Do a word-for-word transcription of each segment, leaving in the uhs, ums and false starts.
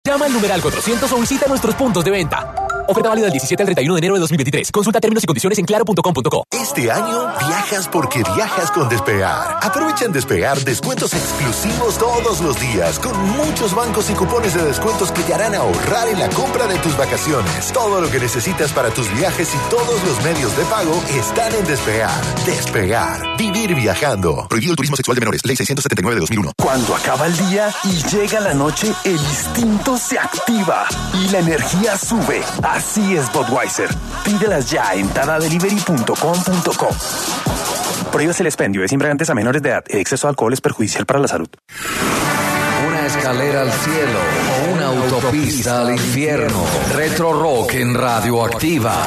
Llama al numeral cuatrocientos o visita nuestros puntos de venta. Oferta válida del diecisiete al treinta y uno de enero de dos mil veintitrés. Consulta términos y condiciones en claro punto com punto co. Este año viajas porque viajas con Despegar. Aprovecha en Despegar descuentos exclusivos todos los días, con muchos bancos y cupones de descuentos que te harán ahorrar en la compra de tus vacaciones. Todo lo que necesitas para tus viajes y todos los medios de pago están en Despegar. Despegar. Vivir viajando. Prohibido el turismo sexual de menores. Ley seiscientos setenta y nueve de dos mil uno. Cuando acaba el día y llega la noche, el instinto se activa y la energía sube. Así es Budweiser. Pídelas ya en tada delivery punto com punto co. Prohíbes el expendio de embriagantes a menores de edad. El exceso de alcohol es perjudicial para la salud. Una escalera al cielo o una autopista al infierno. Retro Rock en Radioactiva.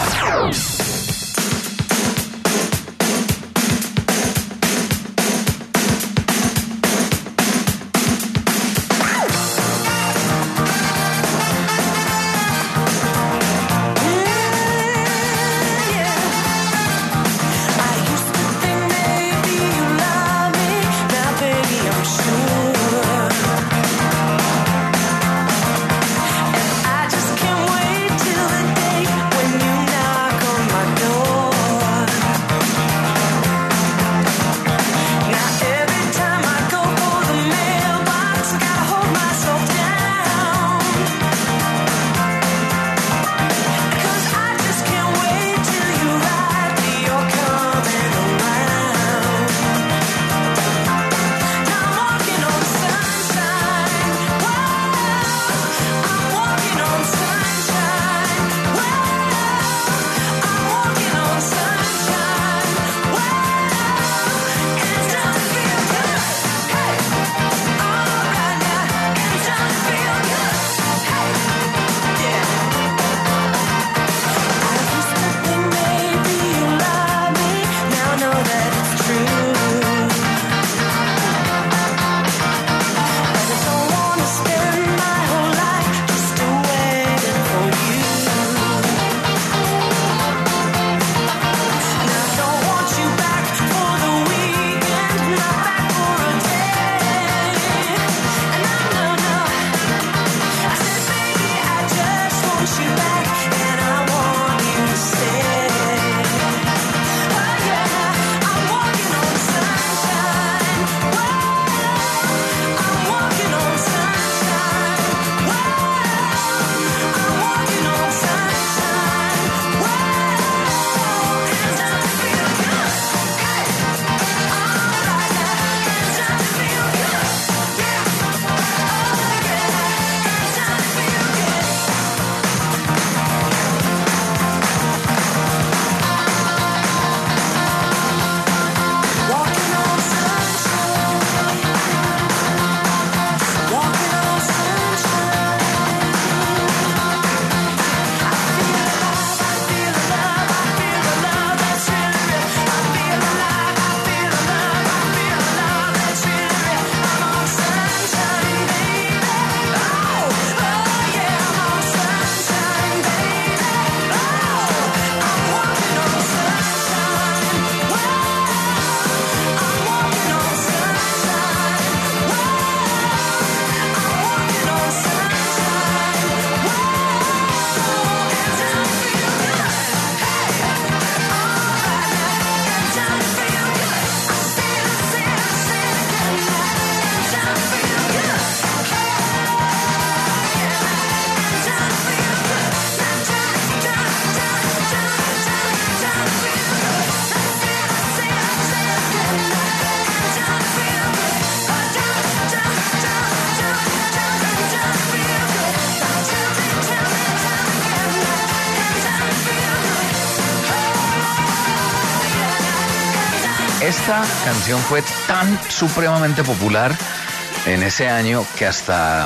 Esta canción fue tan supremamente popular en ese año que hasta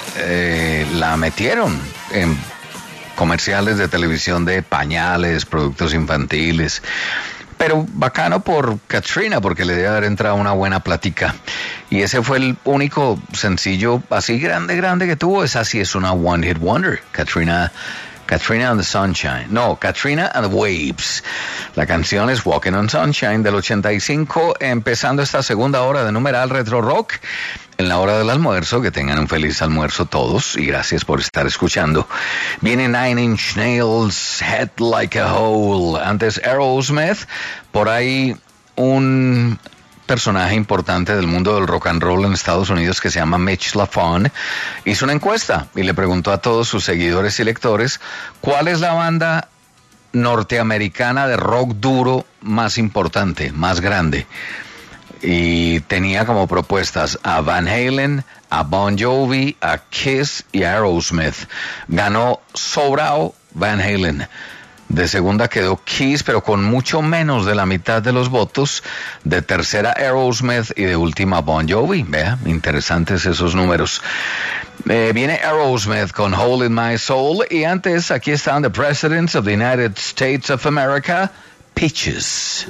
eh, la metieron en comerciales de televisión de pañales, productos infantiles. Pero bacano por Katrina, porque le debe haber entrado una buena plática. Y ese fue el único sencillo así grande, grande que tuvo. Esa sí es una One Hit Wonder. Katrina, Katrina and the Sunshine. No, Katrina and the Waves. La canción es Walking on Sunshine del ochenta y cinco, empezando esta segunda hora de Numeral Retro Rock. en la hora del almuerzo. Que tengan un feliz almuerzo todos y gracias por estar escuchando. Viene Nine Inch Nails, Head Like a Hole. Antes Aerosmith. Por ahí un personaje importante del mundo del rock and roll en Estados Unidos que se llama Mitch Lafon hizo una encuesta y le preguntó a todos sus seguidores y lectores cuál es la banda norteamericana de rock duro más importante, más grande. Y tenía como propuestas a Van Halen, a Bon Jovi, a Kiss y a Aerosmith. Ganó sobrao Van Halen. De segunda quedó Kiss, pero con mucho menos de la mitad de los votos. De tercera Aerosmith y de última Bon Jovi. Vea, interesantes esos números. Eh, viene Aerosmith con Hole in My Soul. Y antes aquí están The Presidents of the United States of America, Peaches.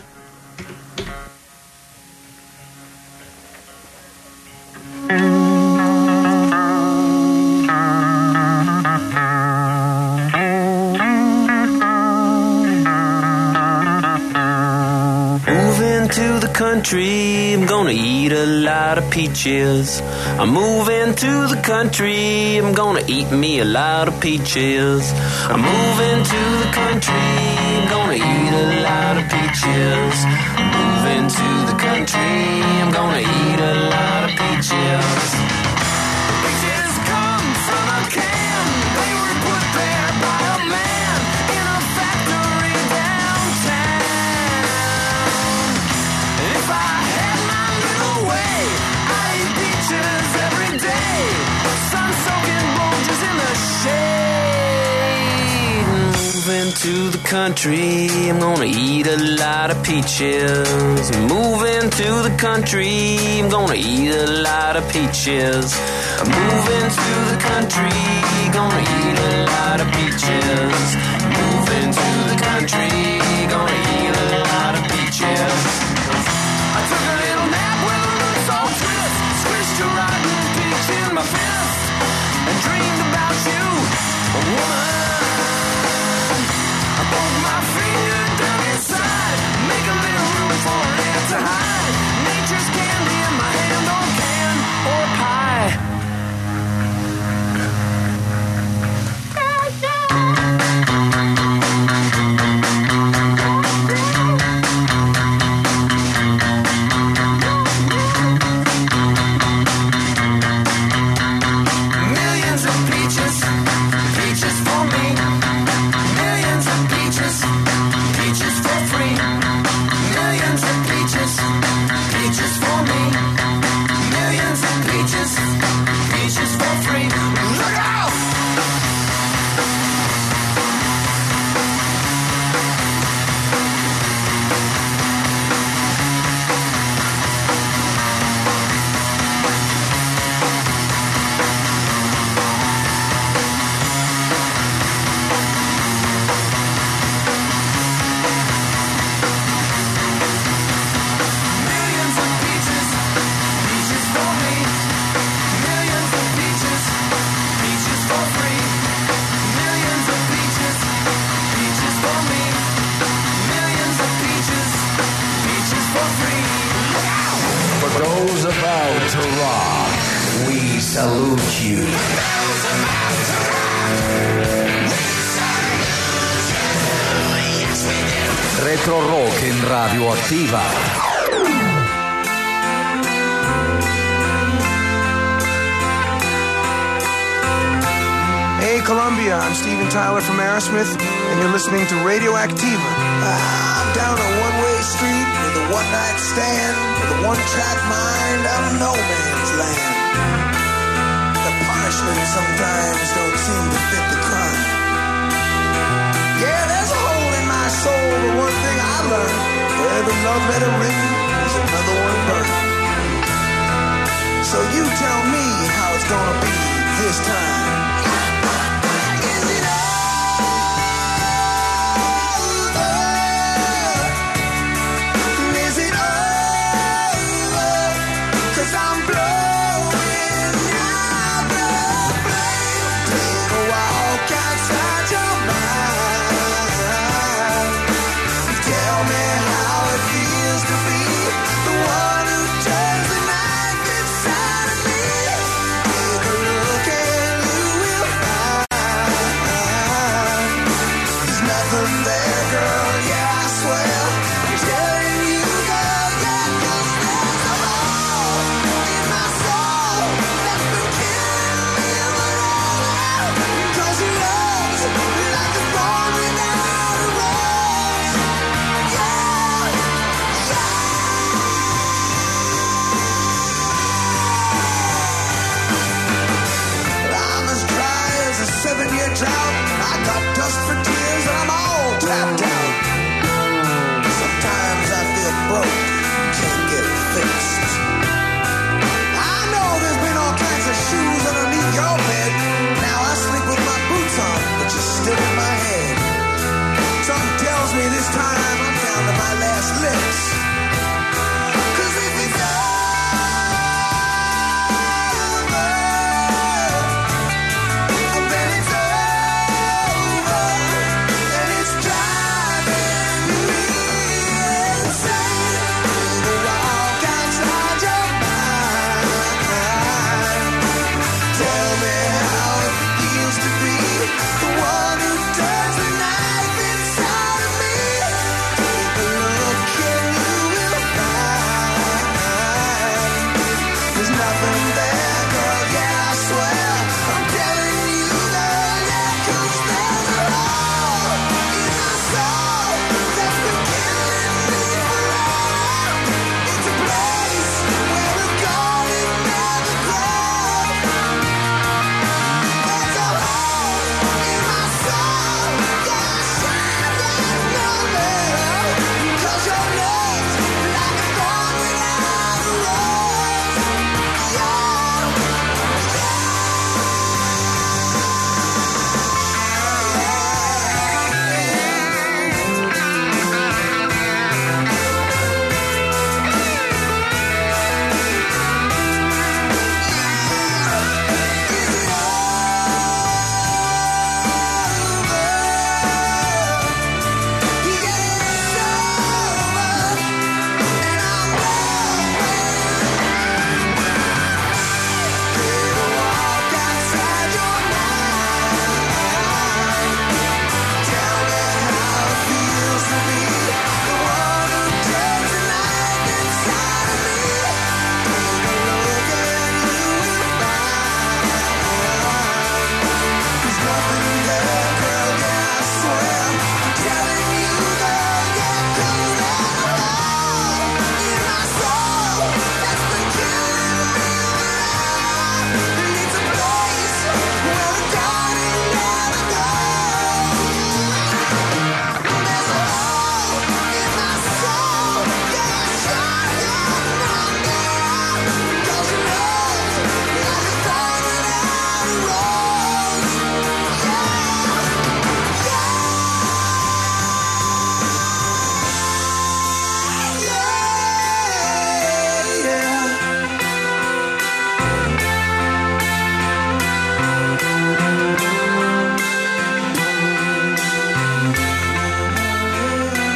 To the country, I'm gonna eat a lot of peaches. I'm moving to the country, I'm gonna eat me a lot of peaches. I'm moving to the country, I'm gonna eat a lot of peaches. I'm moving to the country, I'm gonna eat a lot of peaches. Peaches come from a can, they were put there by a man in a factory downtown. If I had my little way, I'd eat peaches every day. Sun-soaking bulges in the shade. Moving to the country, I'm gonna eat a lot of peaches. Moving to the country, I'm gonna eat a lot of peaches. Moving to the country, gonna eat a lot of peaches. Moving to the country, gonna eat a lot of peaches. I took a little nap with a loose old twist, squished a rotten peach in my fist, and dreamed about you, a woman. I poked my finger down inside, make a little room for it to hide. Nature's candy in my hand, or can, or pie. Retro Rock en Radioactiva. Hey Columbia, I'm Steven Tyler from Aerosmith, and you're listening to Radioactiva. Ah, I'm down a one-way street with a one-night stand, with a one-track mind out of no man's land. The punishment sometimes don't seem to fit the crime. Yeah, there's a hole in my soul, but one thing I learned, for every love letter written, there's another one burned. So you tell me how it's gonna be this time. Is it over? Is it over? 'Cause I'm blowing out the flame. Take a walk outside your mind. Tell me how it feels to be the one who turns the knife inside of me.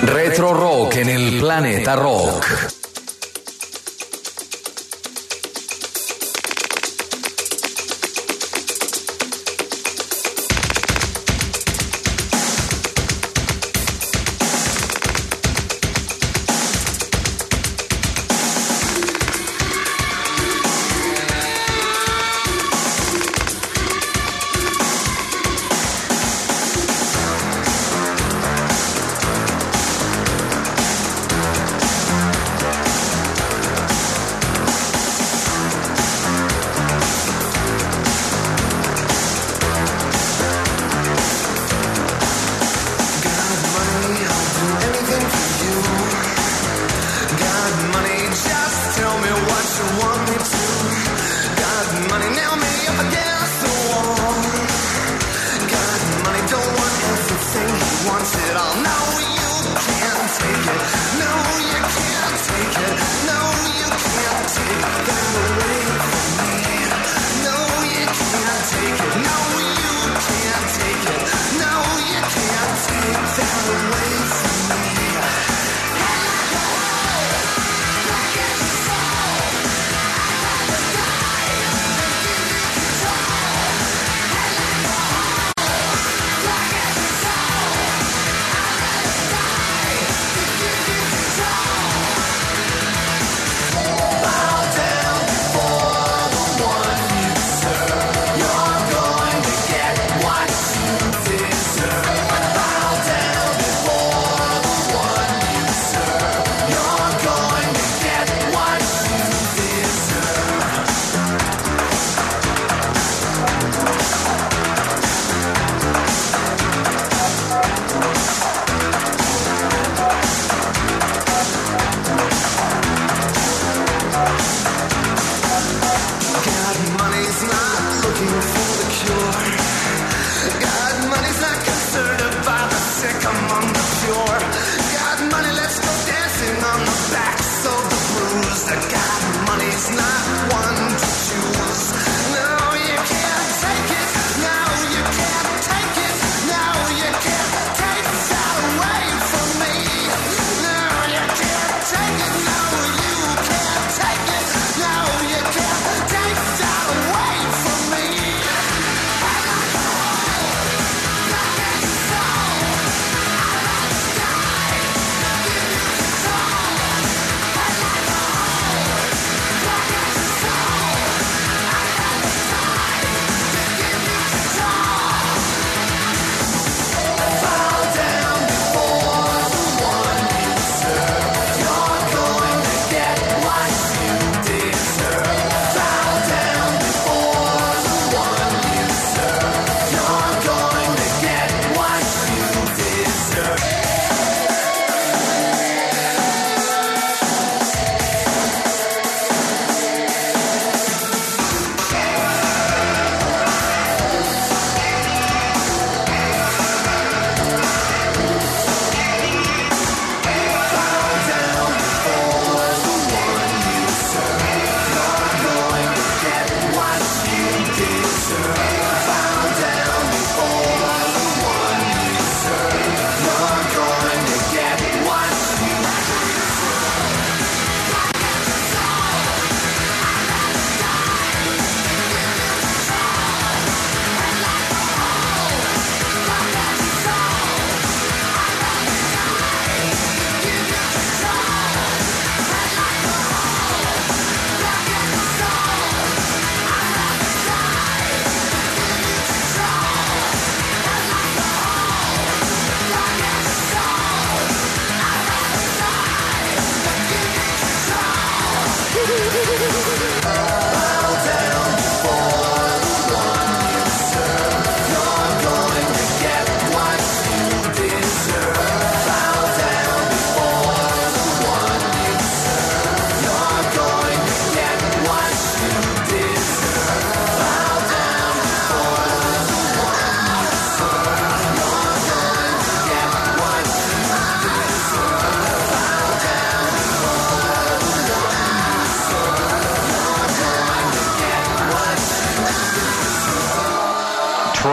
Retro Rock en el Planeta Rock.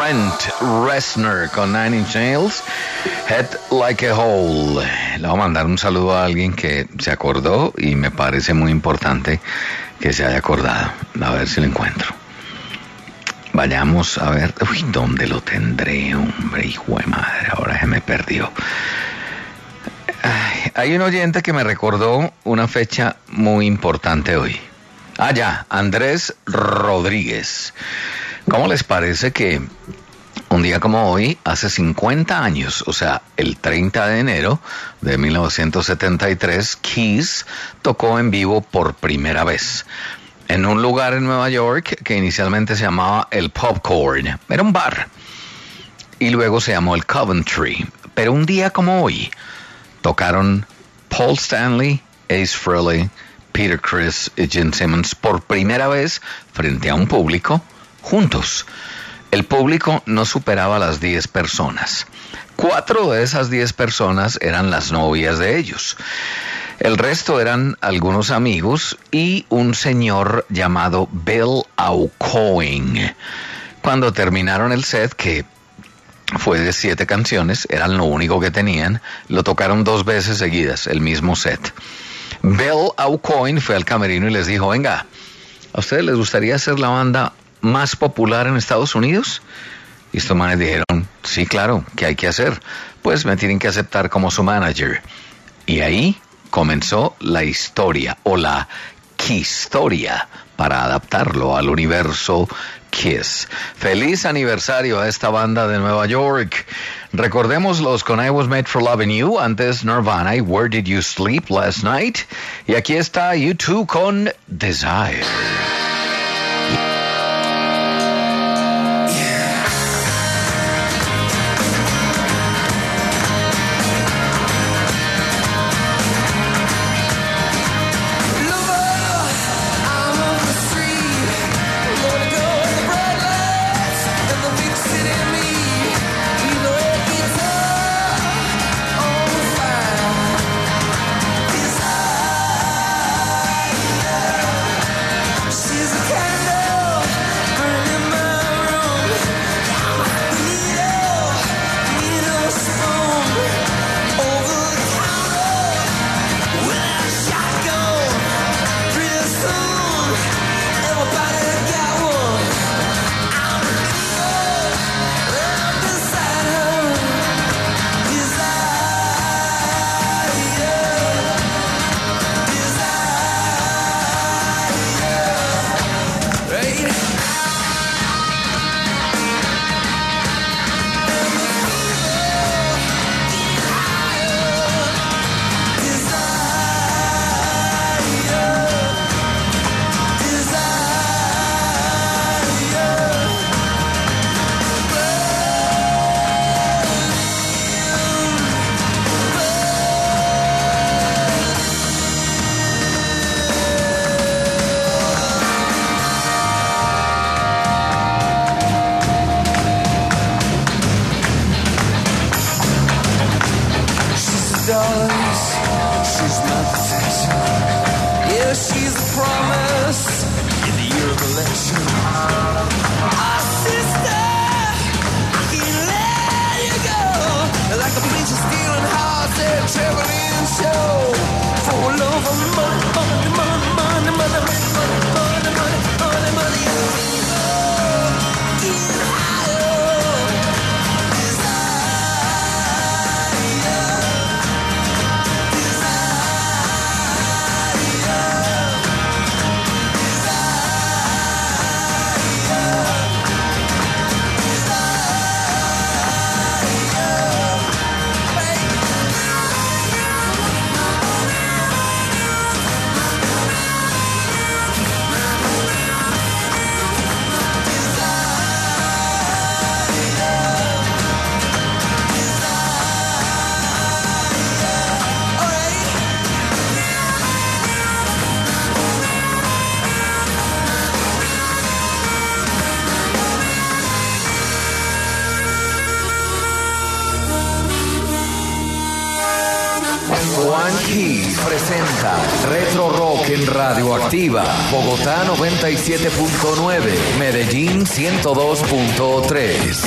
Trent Reznor con Nine Inch Nails, Head Like a Hole. Le voy a mandar un saludo a alguien que se acordó y me parece muy importante que se haya acordado. A ver si lo encuentro. Vayamos a ver. Uy, ¿dónde lo tendré, hombre? Hijo de madre, ahora se me perdió. Ay, hay un oyente que me recordó una fecha muy importante hoy. Ah, ya, Andrés Rodríguez. ¿Cómo les parece que un día como hoy, hace cincuenta años, o sea, el treinta de enero de mil novecientos setenta y tres, Kiss tocó en vivo por primera vez en un lugar en Nueva York que inicialmente se llamaba el Popcorn? Era un bar y luego se llamó el Coventry. Pero un día como hoy tocaron Paul Stanley, Ace Frehley, Peter Criss y Gene Simmons por primera vez frente a un público juntos. El público no superaba las diez personas. Cuatro de esas diez personas eran las novias de ellos. El resto eran algunos amigos y un señor llamado Bill Aucoin. Cuando terminaron el set, que fue de siete canciones, eran lo único que tenían, lo tocaron dos veces seguidas, el mismo set. Bill Aucoin fue al camerino y les dijo: venga, ¿a ustedes les gustaría ser la banda más popular en Estados Unidos? Y estos manes dijeron: sí, claro, ¿qué hay que hacer? Pues me tienen que aceptar como su manager. Y ahí comenzó la historia, o la Kisstoria, para adaptarlo al universo Kiss. Feliz aniversario a esta banda de Nueva York. Recordémoslos con I Was Made for Loving You, antes Nirvana y Where Did You Sleep Last Night. Y aquí está U dos con Desire. One Keys presenta Retro Rock en Radioactiva, Bogotá noventa y siete punto nueve, Medellín ciento dos punto tres.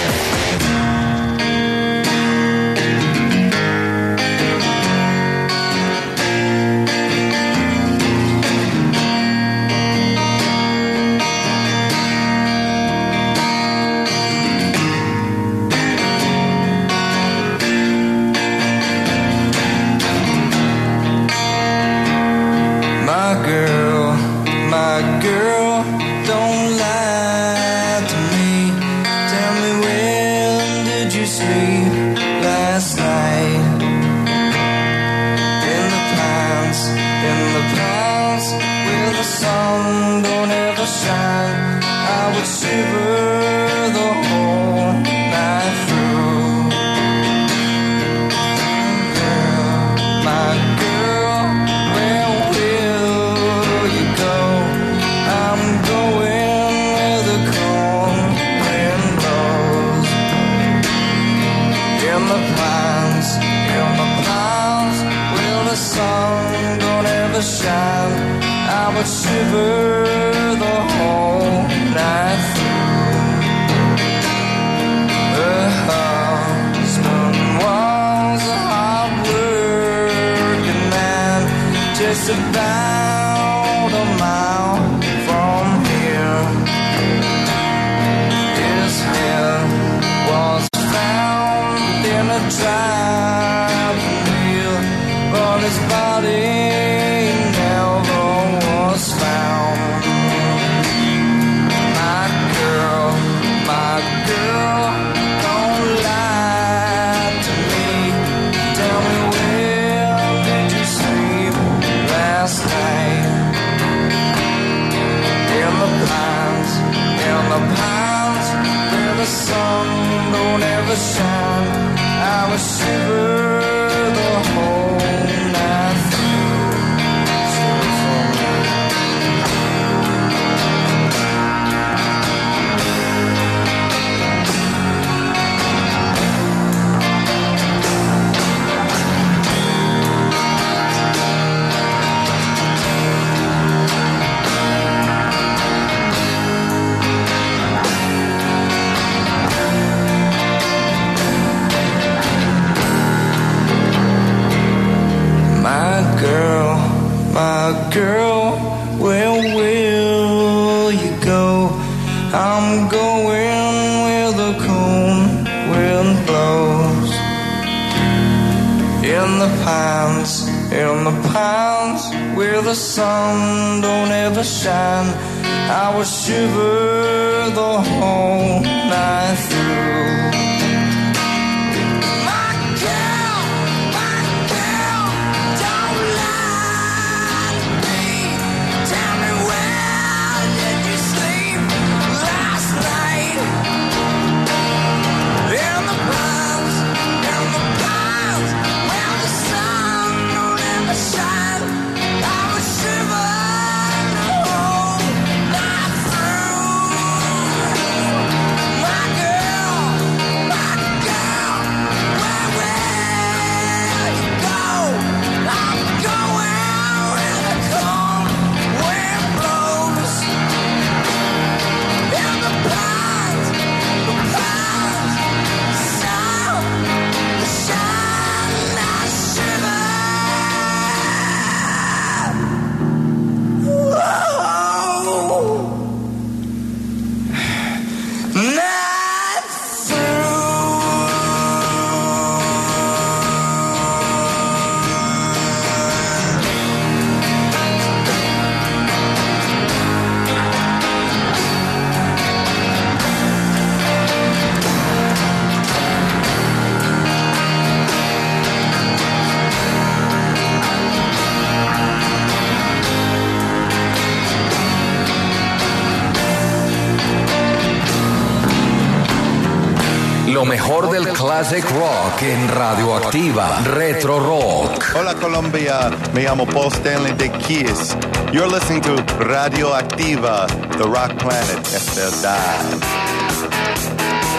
Lo mejor del classic rock en Radioactiva, Retro Rock. Hola Colombia, me llamo Paul Stanley de Kiss. You're listening to Radioactiva, the rock planet es verdad.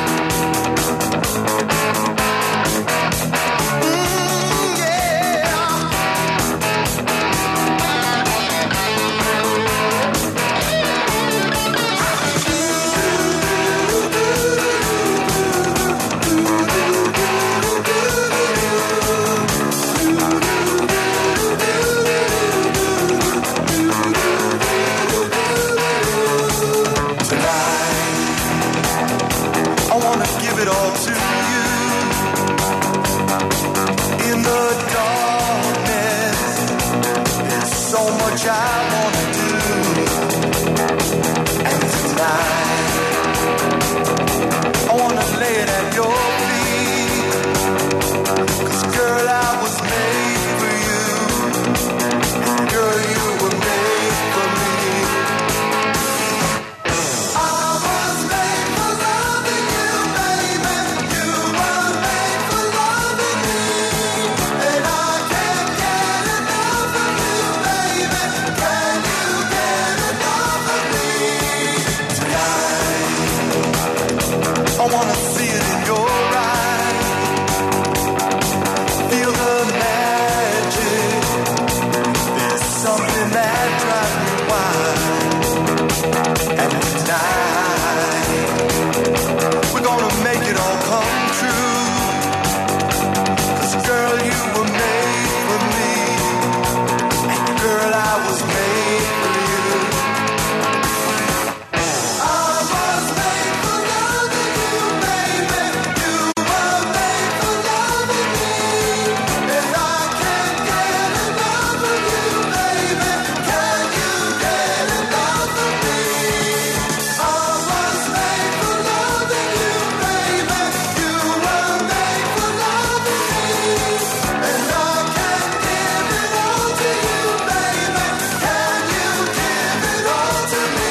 Mm, yeah. all to you. In the darkness, there's so much I wanna do. And tonight, I wanna lay it at your feet. 'Cause girl, I was made for you. And girl, you were made for me. I was made for loving you, baby. You were made for loving me. And I can't get enough of you, baby. Can you get enough of me? Tonight, I wanna see it in your eyes. Feel the magic. There's something that drives me wild. And tonight, we're gonna make it all come true. 'Cause girl, you were made for me. And girl, I was made for you. I was made for loving you, baby. You were made for loving me. And I can't get enough of you, baby. Can you get enough of me? I was made for loving you, baby. You were made for loving me. And I can't give it all to you, baby. Can you give it all to me?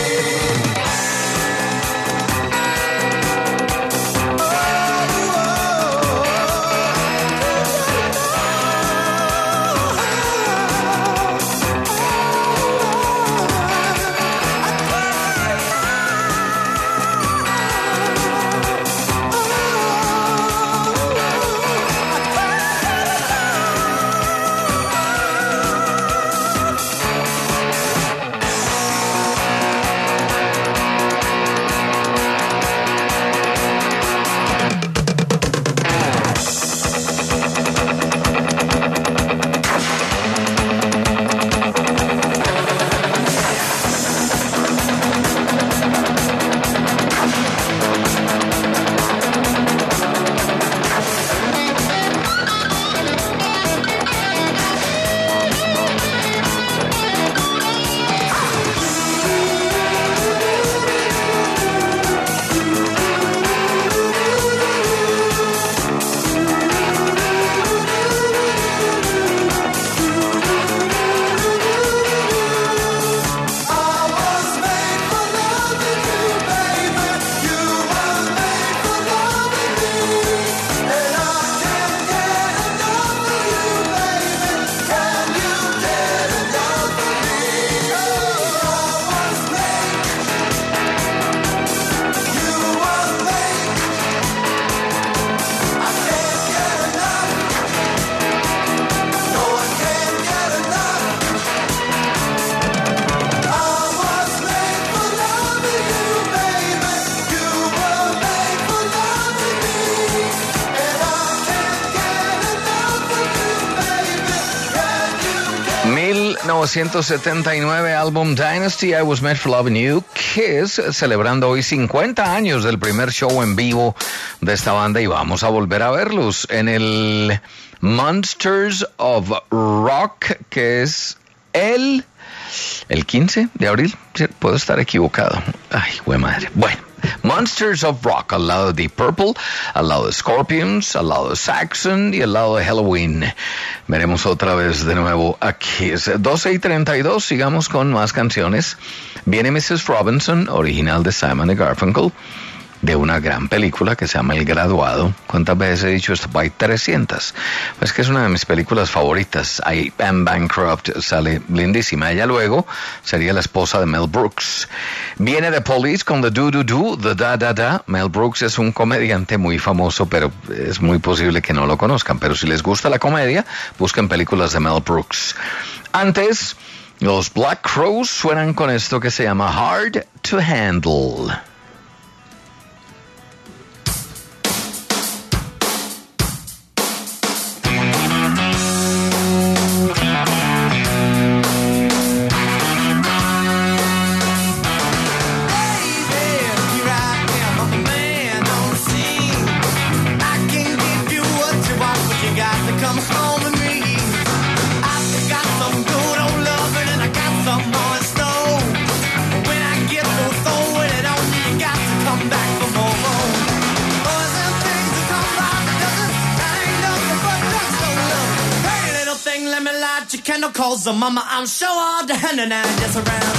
mil novecientos setenta y nueve, álbum Dynasty, I Was Made for Loving You. Kiss, celebrando hoy cincuenta años del primer show en vivo de esta banda, y vamos a volver a verlos en el Monsters of Rock, que es el, el quince de abril. Sí, puedo estar equivocado. Ay, güey madre. Bueno, Monsters of Rock, al lado de Deep Purple, al lado de Scorpions, al lado de Saxon y al lado de Halloween. Veremos otra vez de nuevo aquí. Es doce y treinta y dos, sigamos con más canciones. Viene missus Robinson, original de Simon y Garfunkel, de una gran película que se llama El Graduado. ¿Cuántas veces he dicho esto? Hay trescientas. Pues que es una de mis películas favoritas. I Am Bankrupt, sale lindísima. Ella luego sería la esposa de Mel Brooks. Viene The Police con The Do Do Do, The Da Da Da. Mel Brooks es un comediante muy famoso, pero es muy posible que no lo conozcan. Pero si les gusta la comedia, busquen películas de Mel Brooks. Antes, los Black Crowes suenan con esto que se llama Hard to Handle. Baby, here I am, a man on the scene. light your candle, cause uh, mama, I'm sure all the hand and I just around.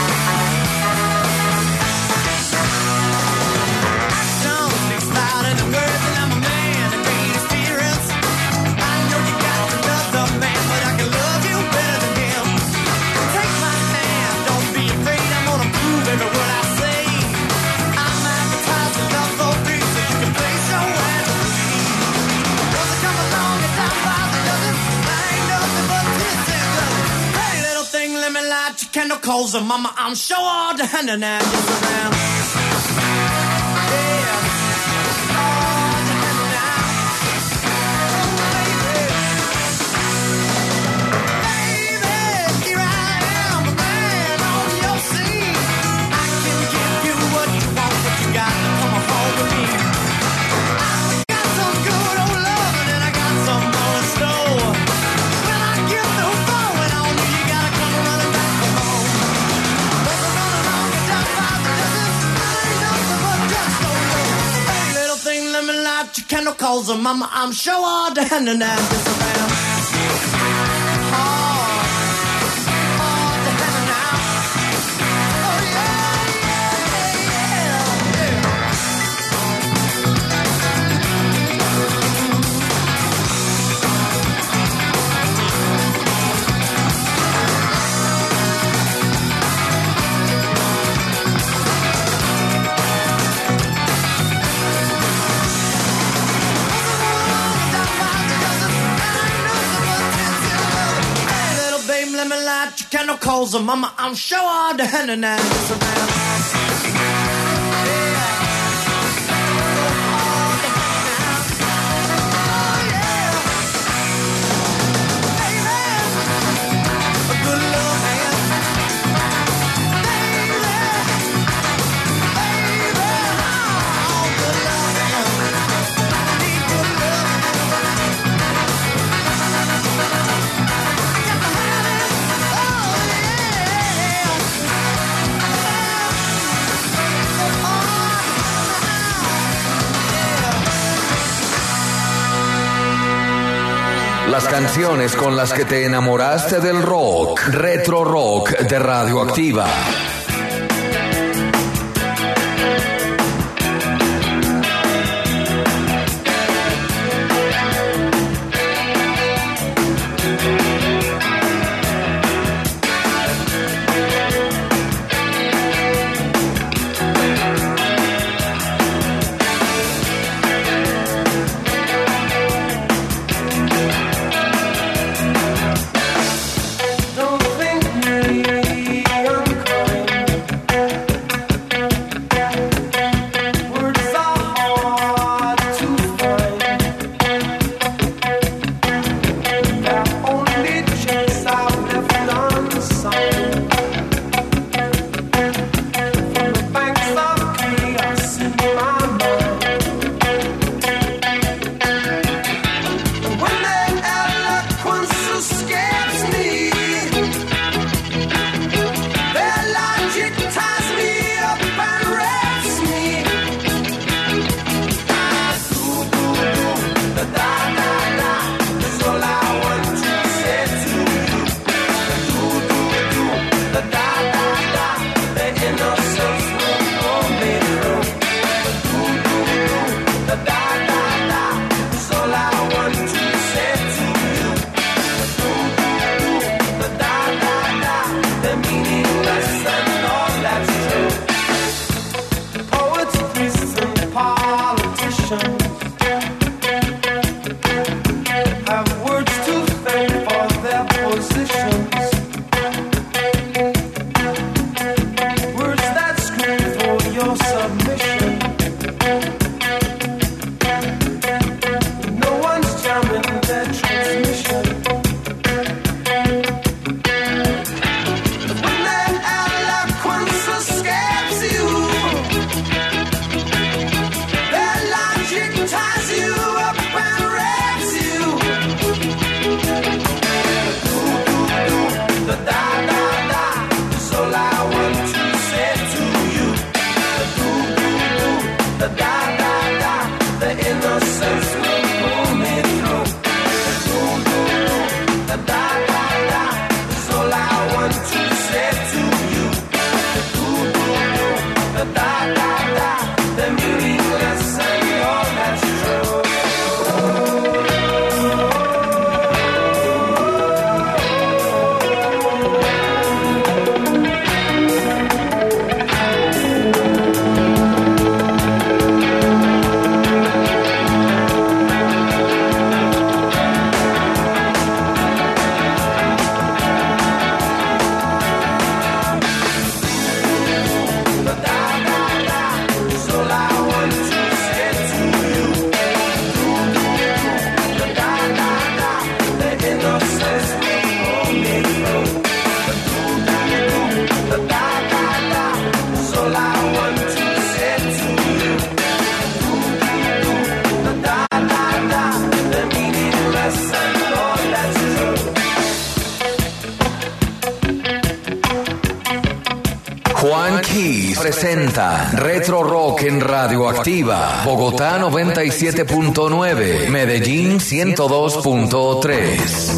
Action speaks louder than words, and I'm a man of great experience. I know you got another man, but I can love you better than him. Take my hand, don't be afraid, I'm gonna prove every word I say. I'm advertising love for free, so you can place your hand on me. Doesn't come along and down by the dozen. I ain't nothing but twisted love. Hey, little thing, let me light your candle, cause uh, mama, I'm sure all the hand and I just around. Candle calls her mama, I'm sure all the hand and I'm just around. Let me light your candle, cause uh, mama, I'm sure all the hand and I'm just around. Las canciones con las que te enamoraste del rock, Retro Rock de Radioactiva. presenta Retro Rock en Radioactiva, Bogotá noventa y siete punto nueve, Medellín ciento dos punto tres.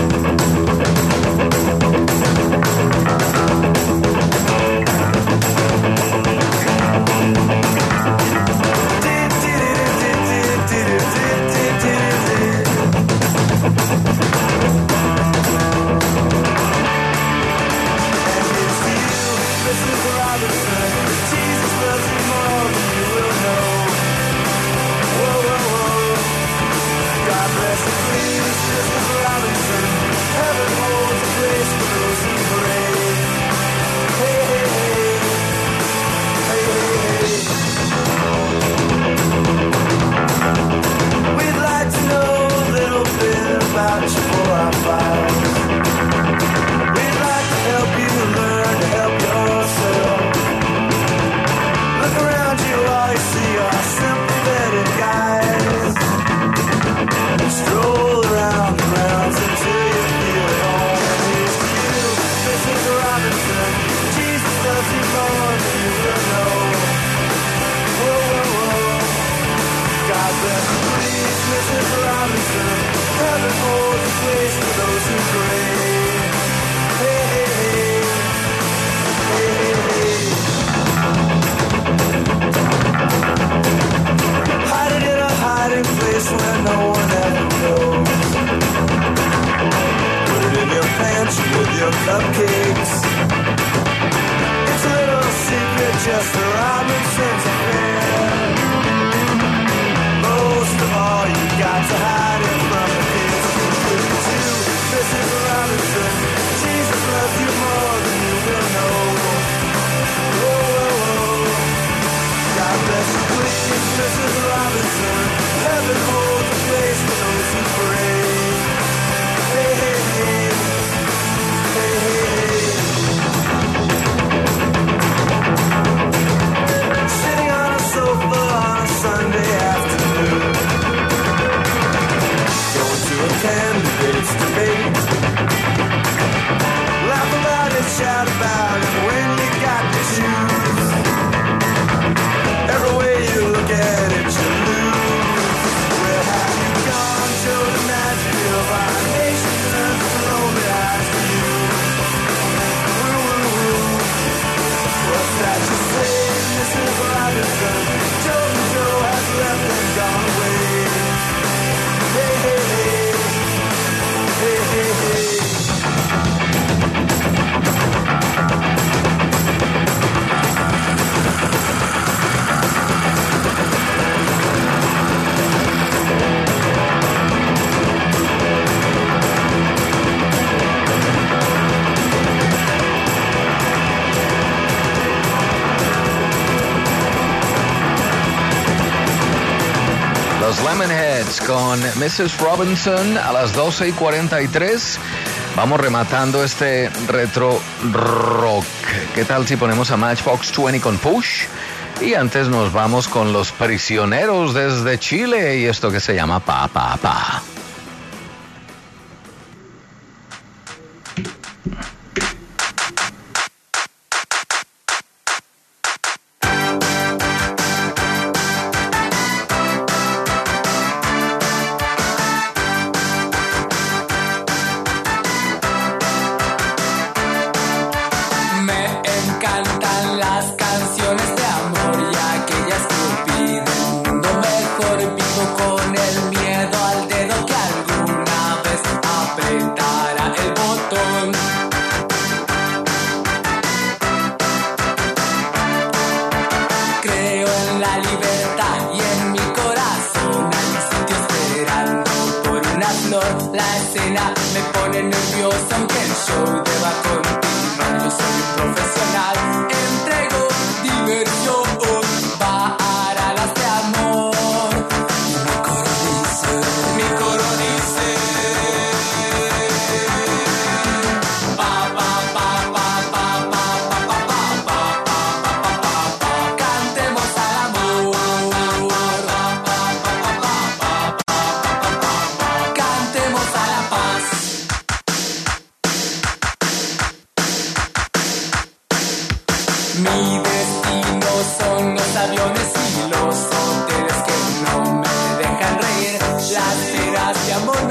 Lemonheads con missus Robinson a las doce y cuarenta y tres. Vamos rematando este retro rock. ¿Qué tal si ponemos a Matchbox veinte con Push? Y antes nos vamos con Los Prisioneros desde Chile y esto que se llama Pa Pa Pa.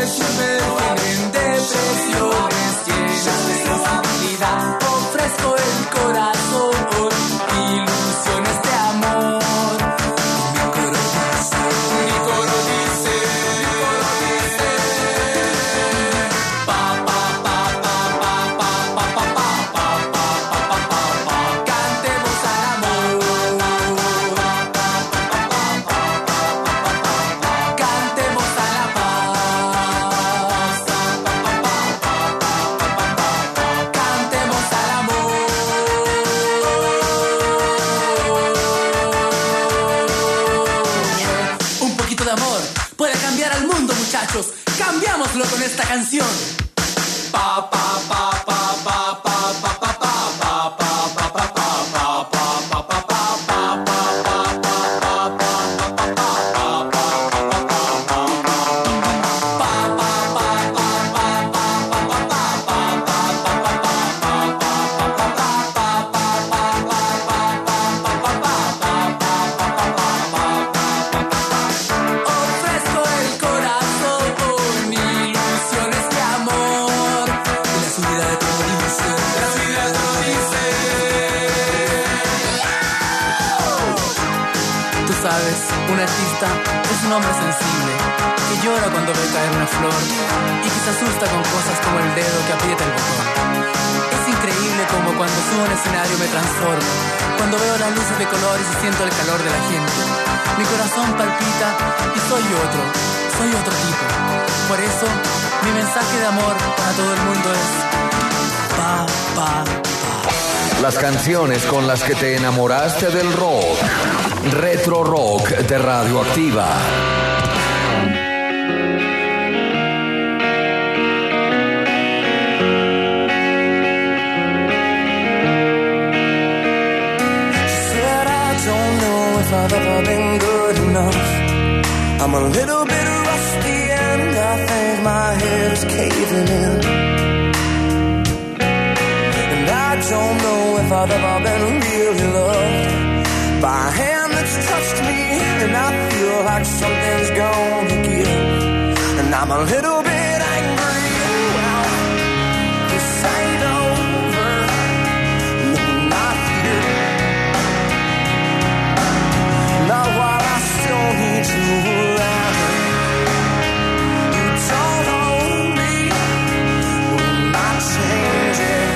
resuelve tienen depresiones llenas de sensibilidad. Ofrezco el corazón, ilusiones de amor. Mi coro dice, mi coro dice, mi coro dice. Pa pa pa pa pa pa pa pa pa pa pa pa pa pa. Cantemos al amor. Cantemos a la paz. Cantemos al amor. Un poquito de amor puede cambiar al mundo, muchachos. Cambiámoslo con esta canción. Pa pa pa pa pa pa pa pa pa pa pa pa pa pa pa pa pa pa. Ofrezco el corazón, ilusiones de amor. Y la subida de todo dice, la subida de todo dice. Tú sabes, un artista es un hombre sensible que llora cuando ve caer una flor y que se asusta con cosas como el dedo que aprieta el botón. Es increíble como cuando subo a un escenario me transformo, cuando veo las luces de colores y siento el calor de la gente. Mi corazón palpita y soy otro, soy otro tipo. Por eso, mi mensaje de amor para todo el mundo es pa, pa, pa. Las canciones con las que te enamoraste del rock. Retro Rock de Radioactiva. Said I don't know if I've ever been good enough. I'm a little bit rusty and I think my head is caving in. And I don't know if I've ever been really loved by a hand that's touched me, and I feel like something's gonna give. And I'm a little bit angry. Well, this ain't over. No, not here. Not while I still need you around. You don't own me. We're not changing.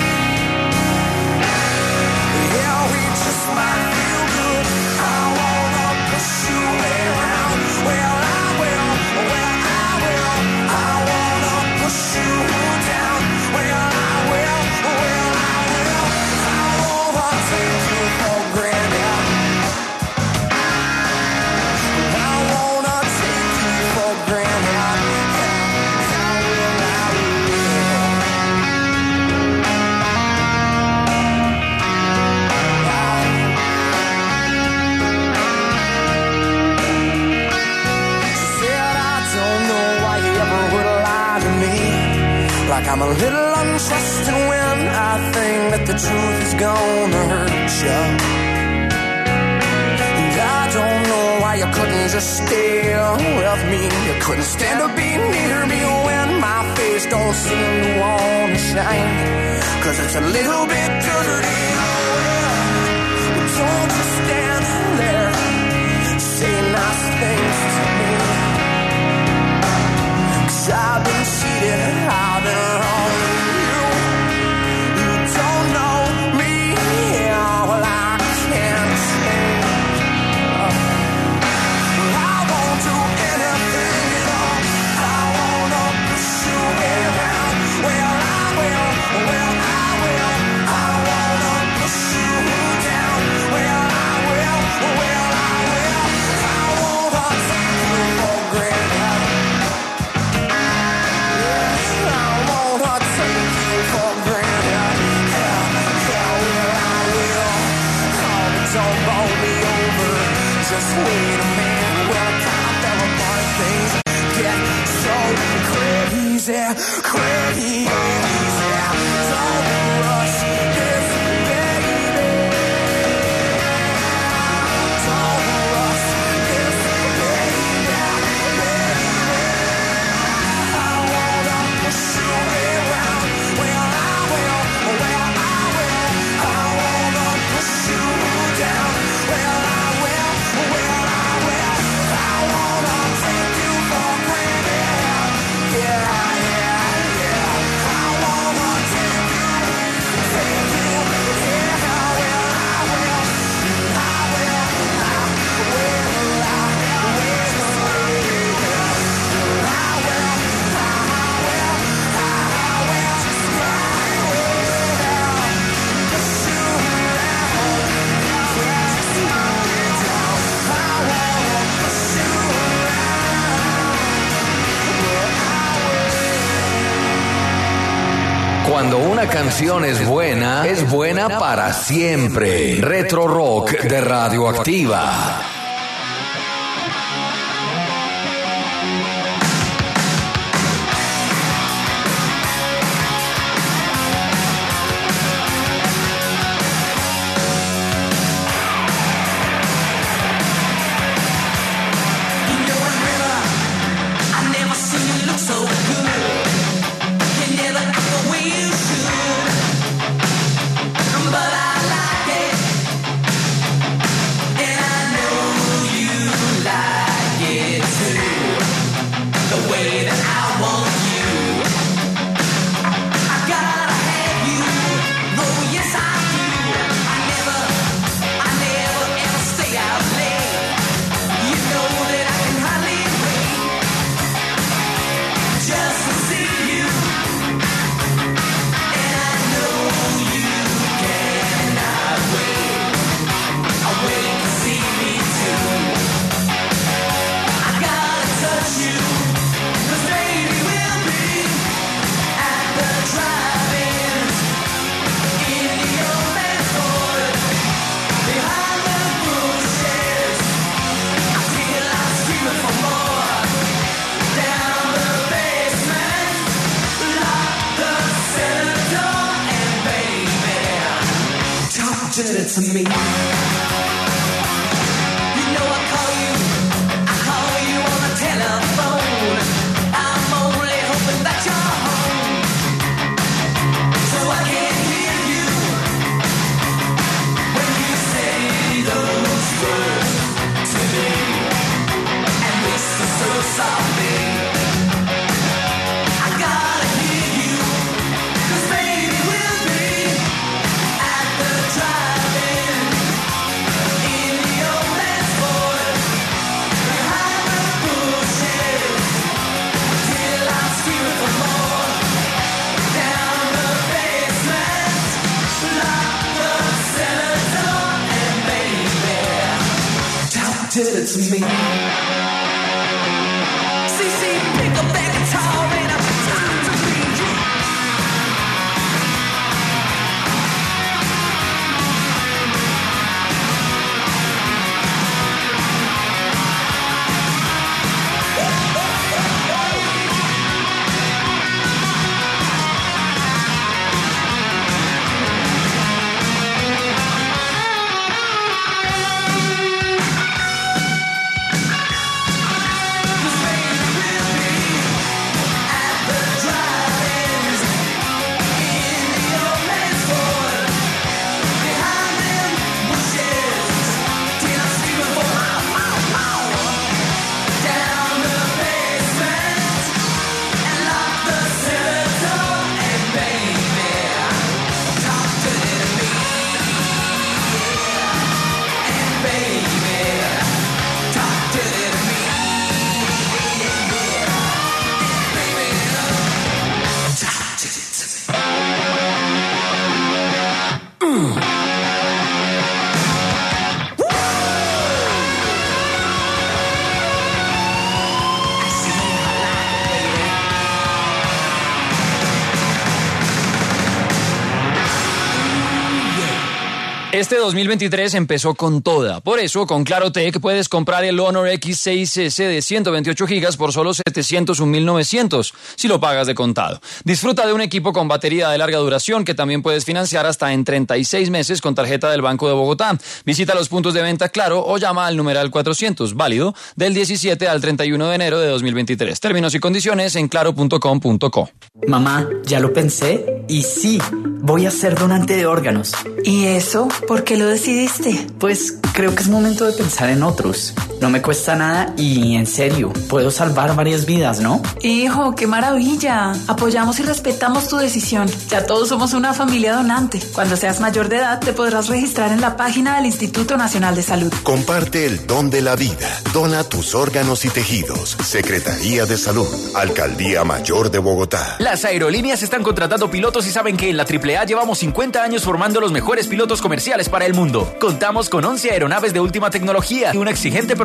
Yeah, we just might feel good. I wanna push you around. Well, I will. Well, I will. I wanna push you down. Well, I will. Well, I will. I wanna take you for granted. I wanna take you for granted. I will, I She said, I don't know why you ever would lie to me. Like I'm a little untrusting when I think that the truth is gonna hurt you. And I don't know why you couldn't just stay with me. You couldn't stand to be near me when my face don't seem to wanna shine. Cause it's a little bit dirty. Well, don't just stand there. Say nice things to me. Cause I've been cheated, I've been wrong with you. You don't know me, yeah, well I can't change. I won't do anything at all. I wanna push you around. Well, I will, well, I will. I wanna push you down. Well, I will, well, I will. I wanna take you for granted. Yes, I wanna take you for granted. Yeah, yeah, well, I will. Oh, but don't bowl me over. Just wait a minute. Well, I kinda fell apart. Things get so crazy, crazy. Don't rush this, baby. Don't rush this, baby. Cuando una canción es buena, es buena para siempre. Retro Rock de Radioactiva. To me, you know I call you, I call you on the telephone. I'm only hoping that you're home, so I can hear you when you say those words to me, and whisper so softly. I gotta hear you, 'cause baby we'll be at the drive. Did it to me. C C, pick up that guitar and I'm time to read you. Este dos mil veintitrés empezó con toda. Por eso, con Clarotec puedes comprar el Honor X seis S de ciento veintiocho gigas por solo setecientos un mil novecientos si lo pagas de contado. Disfruta de un equipo con batería de larga duración que también puedes financiar hasta en treinta y seis meses con tarjeta del Banco de Bogotá. Visita los puntos de venta Claro o llama al numeral cuatrocientos, válido del diecisiete al treinta y uno de enero de dos mil veintitrés. Términos y condiciones en claro punto com punto co. Mamá, ya lo pensé y sí, voy a ser donante de órganos. ¿Y eso? ¿Por qué lo decidiste? Pues creo que es momento de pensar en otros. No me cuesta nada y, en serio, puedo salvar varias vidas, ¿no? Hijo, qué maravilla. Apoyamos y respetamos tu decisión. Ya todos somos una familia donante. Cuando seas mayor de edad, te podrás registrar en la página del Instituto Nacional de Salud. Comparte el don de la vida. Dona tus órganos y tejidos. Secretaría de Salud. Alcaldía Mayor de Bogotá. Las aerolíneas están contratando pilotos y saben que en la triple A llevamos cincuenta años formando los mejores pilotos comerciales para el mundo. Contamos con once aeronaves de última tecnología y un exigente programa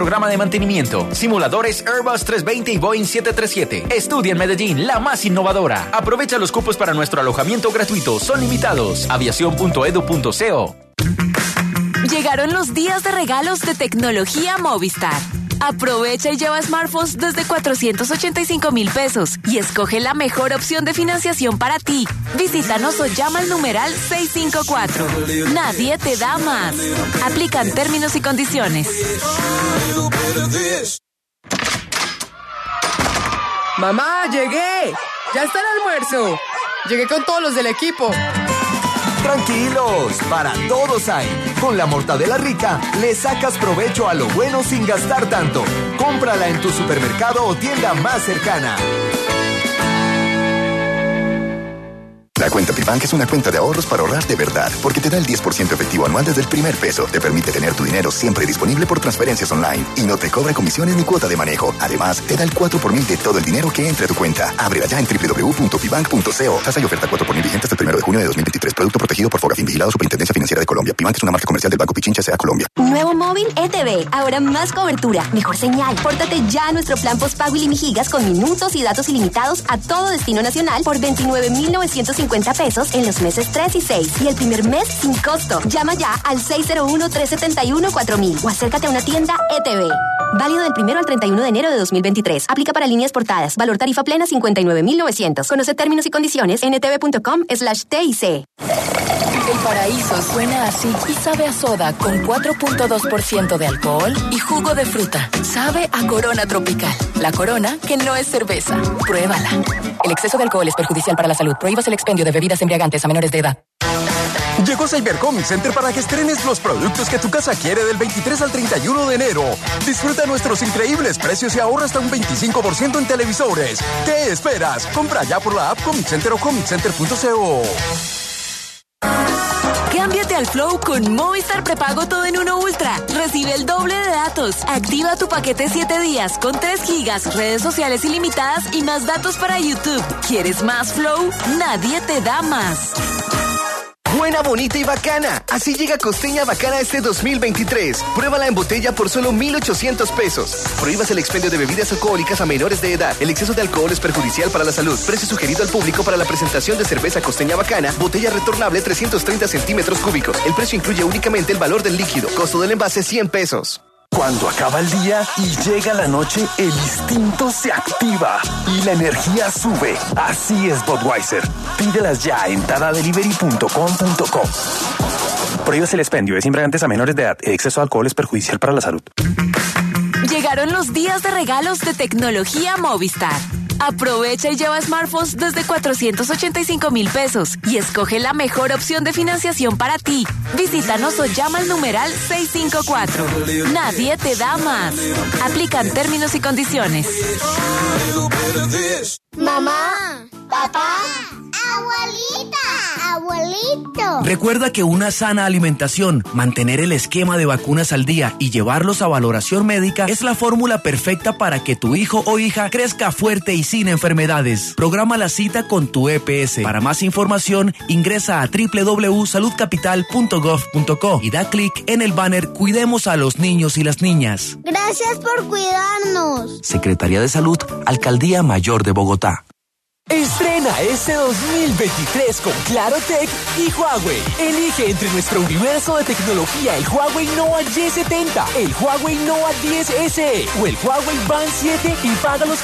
programa de mantenimiento. Simuladores Airbus trescientos veinte y Boeing siete treinta y siete. Estudia en Medellín, la más innovadora. Aprovecha los cupos para nuestro alojamiento gratuito. Son limitados. aviación punto edu punto co. Llegaron los días de regalos de tecnología Movistar. Aprovecha y lleva smartphones desde cuatrocientos ochenta y cinco mil pesos y escoge la mejor opción de financiación para ti. Visítanos o llama al numeral seiscientos cincuenta y cuatro. Nadie te da más. Aplican términos y condiciones. Mamá, llegué. Ya está el almuerzo. Llegué con todos los del equipo. Tranquilos, para todos hay. Con la mortadela rica, le sacas provecho a lo bueno sin gastar tanto. Cómprala en tu supermercado o tienda más cercana. La cuenta Pibank es una cuenta de ahorros para ahorrar de verdad, porque te da el diez por ciento efectivo anual desde el primer peso. Te permite tener tu dinero siempre disponible por transferencias online y no te cobra comisiones ni cuota de manejo. Además, te da el cuatro por mil de todo el dinero que entre a tu cuenta. Ábrela ya en doble u doble u doble u punto pibank punto co. Tasa y oferta cuatro por mil vigente hasta el primero de junio de dos mil veintitrés. Producto protegido por Fogafín, vigilado Superintendencia Financiera de Colombia. Pibank es una marca comercial del Banco Pichincha S A Colombia. Nuevo móvil E T V. Ahora más cobertura, mejor señal. Pórtate ya a nuestro plan postpago ilimiligigas con minutos y datos ilimitados a todo destino nacional por veintinueve mil novecientos cincuenta pesos en los meses tres y seis y el primer mes sin costo. Llama ya al seis cero uno, tres siete uno, cuatro mil o acércate a una tienda E T V. Válido del primero al treinta y uno de enero de dos mil veintitrés. Aplica para líneas portadas. Valor tarifa plena cincuenta y nueve mil novecientos. Conoce términos y condiciones en etv punto com slash T I C. El paraíso suena así y sabe a soda con cuatro punto dos por ciento de alcohol y jugo de fruta. Sabe a Corona Tropical. La Corona que no es cerveza. Pruébala. El exceso de alcohol es perjudicial para la salud. Prohíbas el expendio de bebidas embriagantes a menores de edad. Llegó Cyber Comic Center para que estrenes los productos que tu casa quiere del veintitrés al treinta y uno de enero. Disfruta nuestros increíbles precios y ahorra hasta un veinticinco por ciento en televisores. ¿Qué esperas? Compra ya por la app Comic Center o comic center punto co. Cámbiate al Flow con Movistar Prepago Todo en Uno Ultra. Recibe el doble de datos. Activa tu paquete siete días con tres gigas, redes sociales ilimitadas y más datos para YouTube. ¿Quieres más Flow? Nadie te da más. Buena, bonita y bacana. Así llega Costeña Bacana este dos mil veintitrés. Pruébala en botella por solo mil ochocientos pesos. Prohíbas el expendio de bebidas alcohólicas a menores de edad. El exceso de alcohol es perjudicial para la salud. Precio sugerido al público para la presentación de cerveza Costeña Bacana. Botella retornable trescientos treinta centímetros cúbicos. El precio incluye únicamente el valor del líquido. Costo del envase cien pesos. Cuando acaba el día y llega la noche, el instinto se activa y la energía sube. Así es Budweiser. Pídelas ya en tada delivery punto com punto co. Prohíbes el expendio de embriagantes a menores de edad. El exceso de alcohol es perjudicial para la salud. Llegaron los días de regalos de tecnología Movistar. Aprovecha y lleva smartphones desde cuatrocientos ochenta y cinco mil pesos y escoge la mejor opción de financiación para ti. Visítanos o llama al numeral seiscientos cincuenta y cuatro. Nadie te da más. Aplican términos y condiciones. Mamá, papá, abuelita, abuelito. Recuerda que una sana alimentación, mantener el esquema de vacunas al día y llevarlos a valoración médica es la fórmula perfecta para que tu hijo o hija crezca fuerte y sin enfermedades. Programa la cita con tu E P S. Para más información, ingresa a doble u doble u doble u punto salud capital punto gov punto co y da clic en el banner Cuidemos a los niños y las niñas. Gracias por cuidarnos. Secretaría de Salud, Alcaldía Mayor de Bogotá. Estrena este dos mil veintitrés con Claro Tech y Huawei. Elige entre nuestro universo de tecnología el Huawei Nova Y setenta, el Huawei Nova diez S E o el Huawei Band siete y paga los